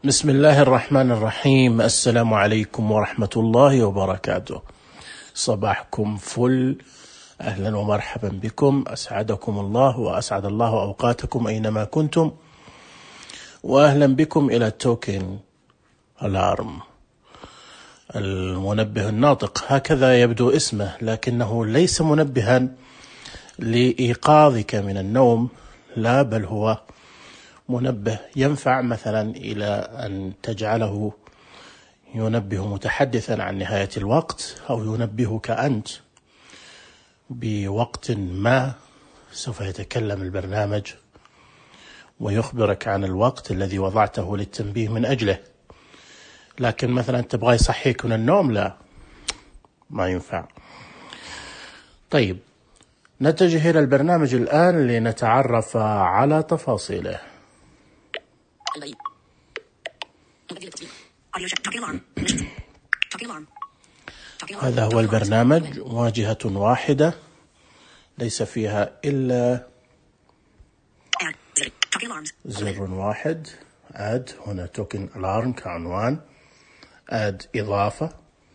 بسم الله الرحمن الرحيم. السلام عليكم ورحمة الله وبركاته. صباحكم فل، أهلا ومرحبا بكم، أسعدكم الله وأسعد الله أوقاتكم أينما كنتم، وأهلا بكم إلى توكن ألارم، المنبه الناطق. هكذا يبدو اسمه، لكنه ليس منبها لإيقاظك من النوم، لا، بل هو منبه ينفع مثلا إلى أن تجعله ينبه متحدثا عن نهاية الوقت، أو ينبهك أنت بوقت ما سوف يتكلم البرنامج ويخبرك عن الوقت الذي وضعته للتنبيه من أجله. لكن مثلا تبغى يصحيك من النوم، لا، ما ينفع. طيب، نتجه إلى البرنامج الآن لنتعرف على تفاصيله. هذا هو البرنامج، واجهة واحدة ليس فيها إلا زر واحد، آد. هنا توكن ألارم كعنوان، آد إضافة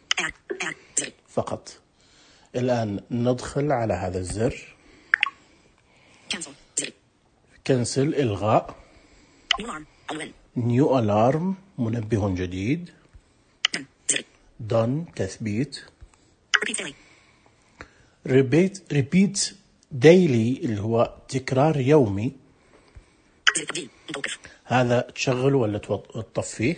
فقط. الآن ندخل على هذا الزر، كنسل إلغاء، نيو ألارم منبه جديد، دون تثبيت، ريبيت ديلي اللي هو تكرار يومي، هذا تشغل ولا تطفيه.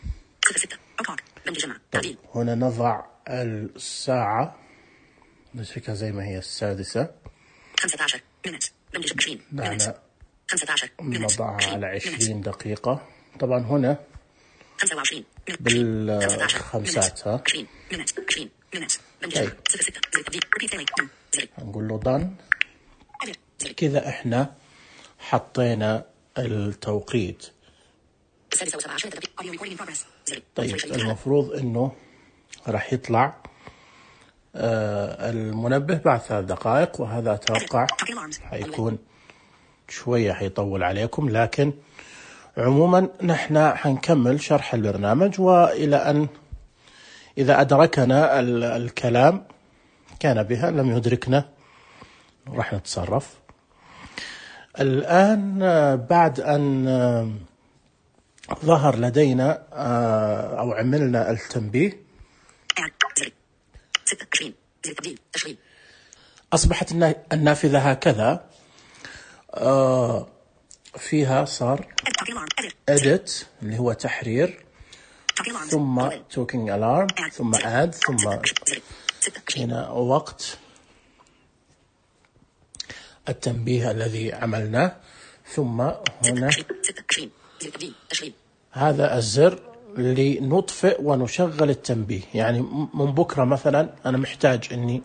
طيب، هنا نضع الساعة، نتركها زي ما هي 6:00. دعنا نضعها على 20 دقيقة. طبعا هنا بالخمسات. طيب، نقول له done. كذا احنا حطينا التوقيت. طيب، المفروض انه راح يطلع المنبه بعد 3 دقائق، وهذا اتوقع حيكون شوية حيطول عليكم، لكن عموما نحن حنكمل شرح البرنامج، وإلى أن إذا أدركنا الكلام كان بها، لم يدركنا راح نتصرف. الآن بعد أن ظهر لدينا أو عملنا التنبيه، أصبحت النافذة هكذا. فيها صار edit اللي هو تحرير، ثم talking alarm، ثم add، ثم هنا وقت التنبيه الذي عملناه، ثم هنا هذا الزر لنطفئ ونشغل التنبيه. يعني من بكرة مثلا أنا محتاج أني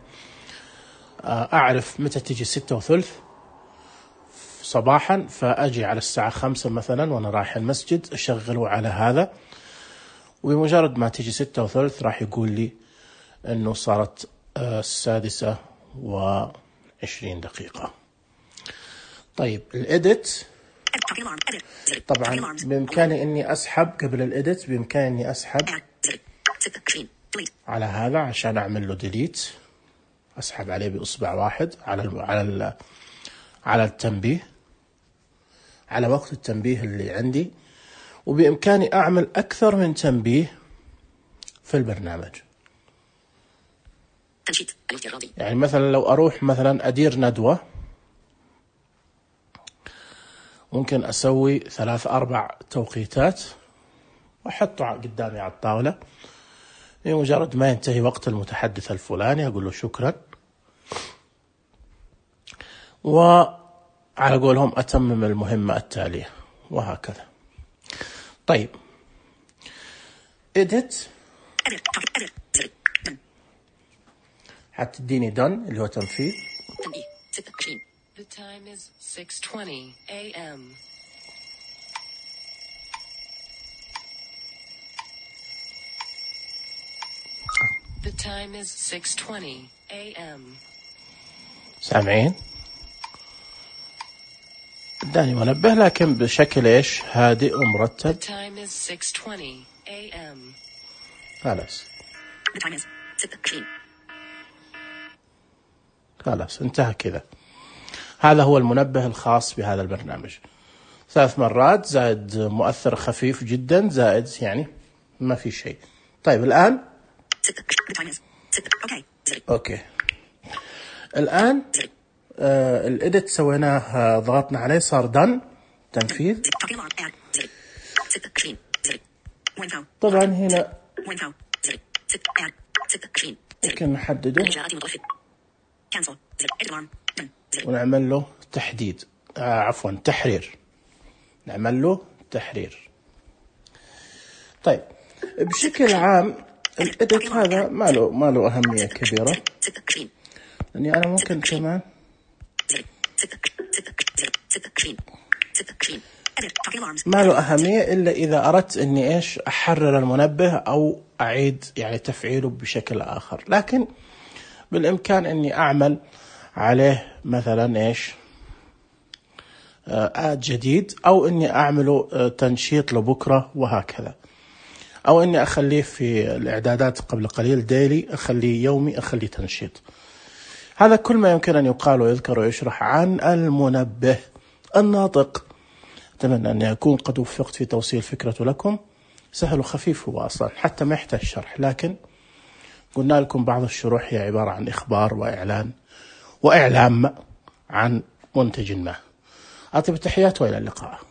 أعرف متى تجي 6:30 صباحا، فأجي على الساعة 5 مثلا وأنا رايح المسجد، أشغله على هذا، وبمجرد ما تيجي 6:30 راح يقول لي أنه صارت 6:20. طيب، الإديت طبعا بإمكاني أني أسحب قبل الإديت، بإمكاني أني أسحب على هذا عشان أعمل له ديليت، أسحب عليه بإصبع واحد على التنبيه، على وقت التنبيه اللي عندي، وبإمكاني أعمل أكثر من تنبيه في البرنامج. يعني مثلا لو أروح مثلا أدير ندوة، ممكن أسوي 3-4 توقيتات وأحطه قدامي على الطاولة. بمجرد ما ينتهي وقت المتحدث الفلاني أقول له شكرا، وعلى قولهم أتمم المهمة التالية، وهكذا. طيب، edit حتديني done اللي هو تنفيذ. The time is 6:20 a.m. The time is 6:20 a.m. سامعين؟ اداني منبه لكن بشكل ايش؟ هادئ ومرتب. The time is 6:20 a.m. خلاص The time is 6:20. خلاص انتهى كذا. هذا هو المنبه الخاص بهذا البرنامج. 3 مرات زائد مؤثر خفيف جدا زائد يعني ما في شيء. طيب الآن The time is 6. Okay. اوكي الآن الإديت سويناه، ضغطنا عليه صار دن تنفيذ. Talking alarm at 6:20. Window. طبعا هنا Window. 6 at 6:20. ممكن نحدده Cancel. Edit alarm. ونعمل له تحديد، عفوا تحرير، نعمل له تحرير. طيب بشكل عام الإديت هذا ما له أهمية كبيرة، لأني أنا ممكن كمان ما له أهمية إلا إذا أردت إني إيش أحرر المنبه أو أعيد يعني تفعيله بشكل آخر، لكن بالإمكان إني أعمل عليه مثلا إيش جديد، أو إني أعمله تنشيط لبكرة وهكذا، أو إني أخليه في الإعدادات قبل قليل ديلي، أخليه يومي، أخليه تنشيط. هذا كل ما يمكن أن يقال ويذكر ويشرح عن المنبه الناطق. أتمنى أن أكون قد وفقت في توصيل فكرته لكم. سهل وخفيف هو أصلا، حتى ما يحتاج شرح، لكن قلنا لكم بعض الشروح هي عبارة عن إخبار وإعلان وإعلام عن منتج ما. أطيب التحيات وإلى اللقاء.